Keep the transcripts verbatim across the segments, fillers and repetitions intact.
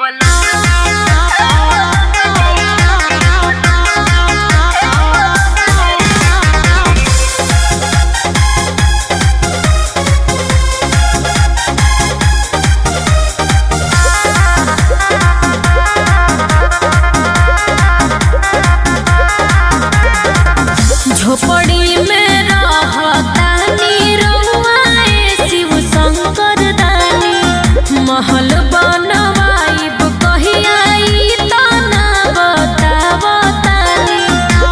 झोपड़ी में रहतानी रउआ शिव शंकर दानी महल बनवाइब कहिया ई तना बतावतानी।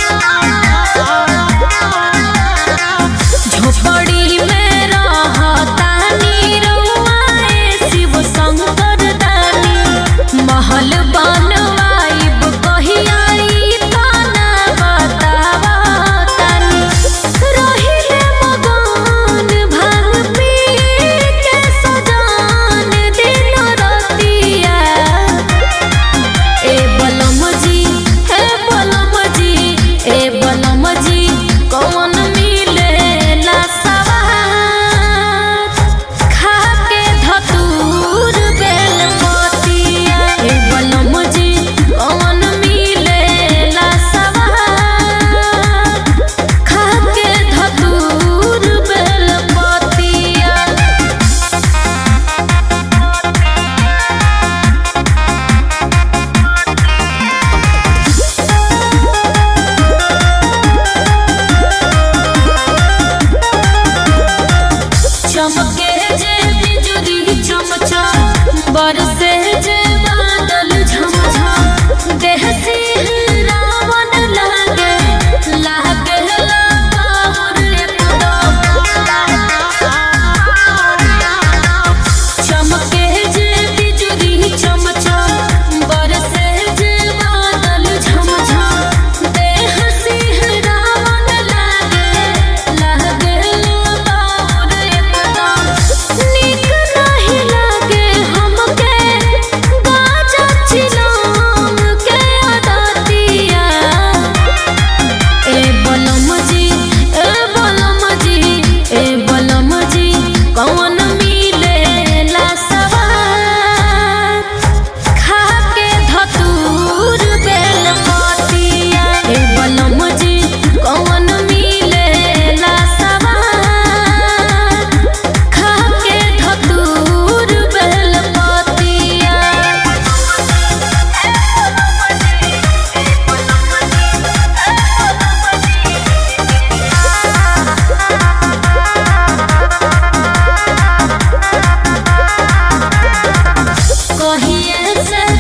झोपड़ी में रहतानी रउआ शिव शंकर दानी महल बनवाइब कहिया ई तना बतावतानी। रहिले मगन भांग पी के सजान दिन रतिया। ए बलम जी हे बलम जी ए बलम जी कौन मिलेला सवार खा के धतूर बेल पतिया। ए बलम जी कौन मिलेला सवार खा के धतूर बेल पतिया। चमके जे बिजुली चमचम बरसे जे बादल झमझम देह सिहरावन लागे लागे लताउर एकदम। चमके जे बिजुली चमचम बरसे जे बादल झमझम देह सिहरावन लागे लागे लताउर एकदम। नीक नहीं लागे हमके गाजा चिलम के अदतिया। ए बलम जी ए बलम जी ए बलम जी कौन मिलेला सवार खा के धतूर बेल पतिया। ए बलम जी कौन मिलेला सवार खा के धतूर बेल पतिया। कहिए से